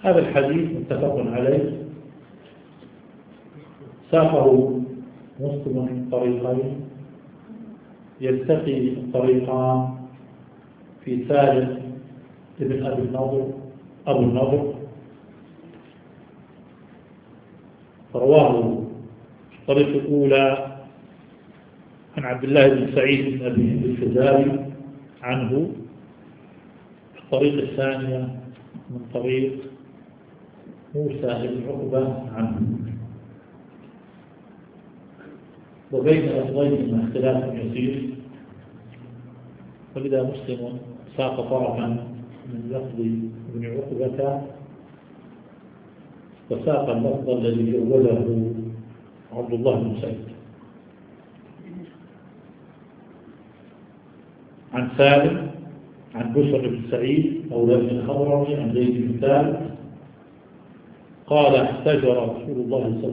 هذا الحديث متفق عليه، ساقه مسلم من طريقين، يلتقي الطريقان في سالم ابن أبو النضر، رواه الطريق الأولى عن عبد الله بن سعيد بن أبي الفزاري عنه، الطريق الثانية من طريق موسى بن عقبة عنه، وبين لفظيهما اختلاف يسير، ولذا مسلم ساق طرفا من لفظ ابن عقبة وساق اللفظ الذي جوزه عبد الله بن سعيد عن سالم عن بشر بن سعيد مولى بن الخضرمي عن زيد بن ثابت قال احتجر رسول الله صلى